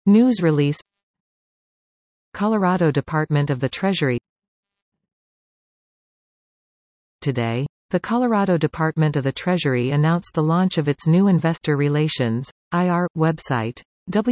News release. Colorado Department of the Treasury. Today, the Colorado Department of the Treasury announced the launch of its new Investor Relations (IR) website,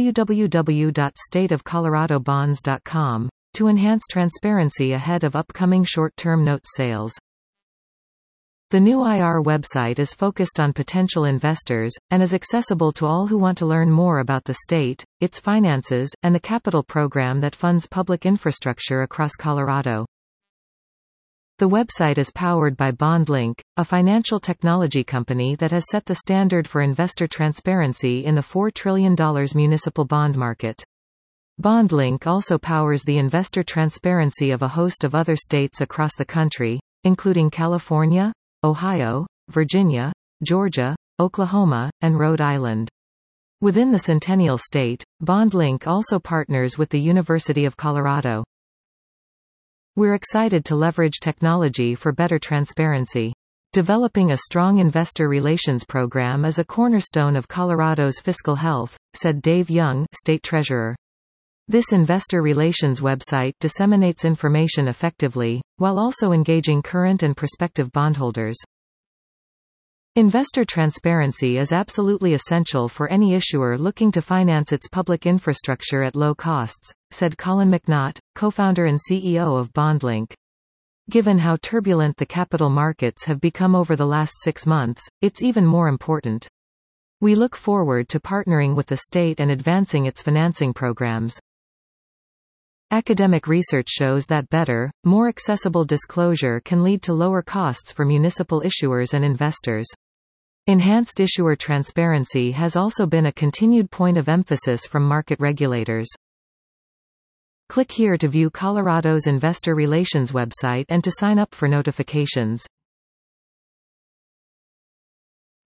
www.stateofcoloradobonds.com, to enhance transparency ahead of upcoming short-term notes sales. The new IR website is focused on potential investors, and is accessible to all who want to learn more about the state, its finances, and the capital program that funds public infrastructure across Colorado. The website is powered by BondLink, a financial technology company that has set the standard for investor transparency in the $4 trillion municipal bond market. BondLink also powers the investor transparency of a host of other states across the country, including California, Ohio, Virginia, Georgia, Oklahoma, and Rhode Island. Within the Centennial State, BondLink also partners with the University of Colorado. We're excited to leverage technology for better transparency. Developing a strong investor relations program is a cornerstone of Colorado's fiscal health, said Dave Young, state treasurer. This investor relations website disseminates information effectively, while also engaging current and prospective bondholders. Investor transparency is absolutely essential for any issuer looking to finance its public infrastructure at low costs, said Colin McNaught, co-founder and CEO of BondLink. Given how turbulent the capital markets have become over the last 6 months, it's even more important. We look forward to partnering with the state and advancing its financing programs. Academic research shows that better, more accessible disclosure can lead to lower costs for municipal issuers and investors. Enhanced issuer transparency has also been a continued point of emphasis from market regulators. Click here to view Colorado's Investor Relations website and to sign up for notifications.